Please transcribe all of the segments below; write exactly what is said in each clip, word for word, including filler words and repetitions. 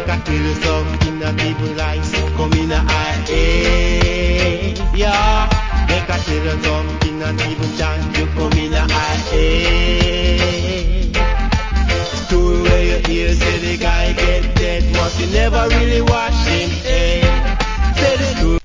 I tell you something that people like come in a eye, eh, yeah. Make I tell you something that even chant you come in a eye, eh. Story where you hear say the guy get dead, but you never really watch him, eh. Say the story.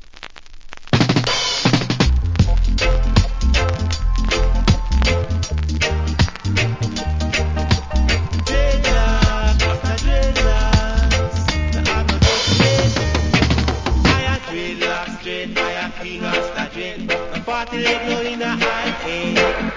Party leg no in a high, eh.